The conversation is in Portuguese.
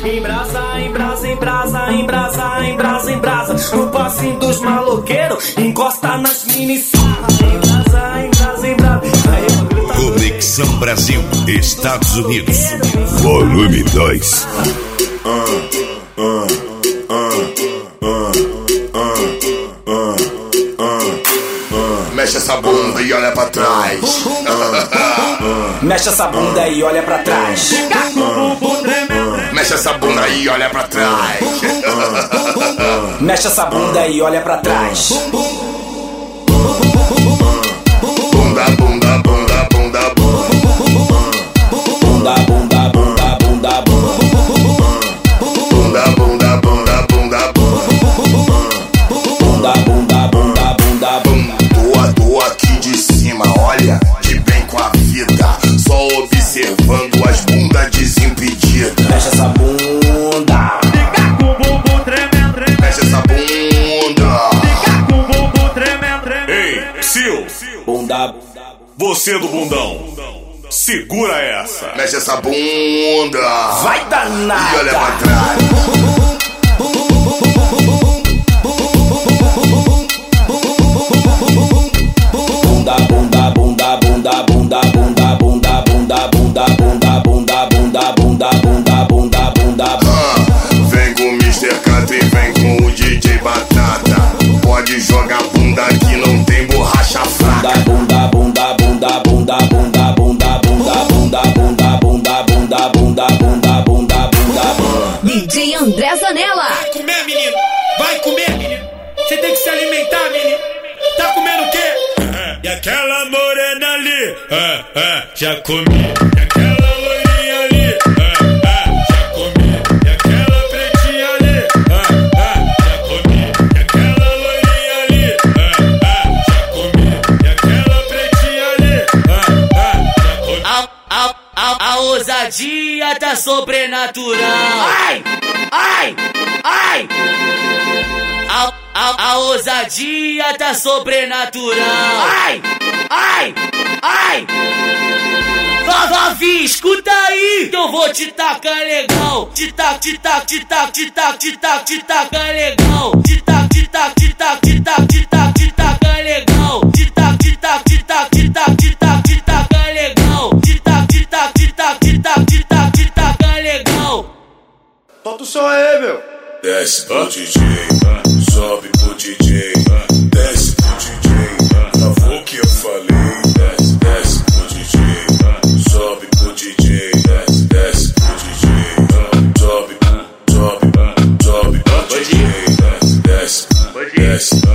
Embrasa, embrasa, embrasa, embrasa, embrasa, embrasa. No passinho dos maloqueiros, encosta nas mini sarras. Embrasa, embrasa, embrasa. Conexão Brasil, Estados Unidos. Volume 2. Mexe essa bunda e olha pra trás. Mexe essa bunda e olha pra trás. Mexe essa bunda e olha pra trás. Mexe essa bunda e olha pra trás. Bunda, bunda, bunda, bunda, bunda. Bunda, bunda, bunda, bunda, bunda. Bunda, bunda, bunda, bunda, bunda. Bunda, bunda, bunda, bunda, bunda. Tô aqui de cima, olha, de bem com a vida. Só observando as bundas desimpedidas. Mexe essa bunda. Fica com o bumbum tremendo. Mexe essa bunda. Fica com o bumbum tremendo. Ei, Sil, Bunda, você do bundão, segura essa. Mexe essa bunda. vai danada. E olha pra trás. Bunda, bunda, bunda, bunda, bunda, bunda, bunda, bunda, bunda, bunda, bunda, bunda, bunda, bunda, bunda, bunda. Vem com o Mr. Catra e vem com o DJ Batata. Pode jogar bunda que não tem borracha fraca. Bunda, bunda, bunda, bunda, bunda, bunda, bunda, bunda, bunda, bunda, bunda, bunda, bunda, bunda, bunda. DJ André Zanella. Vai comer, menino. Vai comer, menino. Você tem que se alimentar, menino. Tá comendo o quê? E aquela morena ali, já comi. E aquela loirinha ali, já comi. E aquela pretinha ali, já comi. E aquela loirinha ali, já comi. E aquela pretinha ali, já comi. A ousadia tá sobrenatural. Ai, ai, ai. A ousadia tá sobrenatural. Ai, ai, ai. Vavi, escuta aí, que eu vou te tacar legal. Te tac, te tac, te tac, te tac, te tac, te tacar legal. Te tac, te tac, te tac, te tac, te tac, te tacar legal. Te tac, te tac, te tac, te tac, te tac, te tacar legal. Te tac, te tac, te tac, te tac, te tac, te tacar legal. Solta o som aí, meu. Desce pro DJ, sobe pro DJ, desce pro DJ, travou o que eu falei. Desce pro DJ, sobe pro DJ, desce pro DJ, sobe pro DJ, desce,